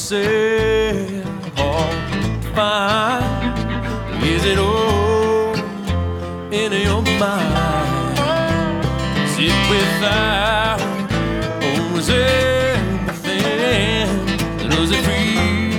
yourself hard to find? Is it all in your mind? Is it without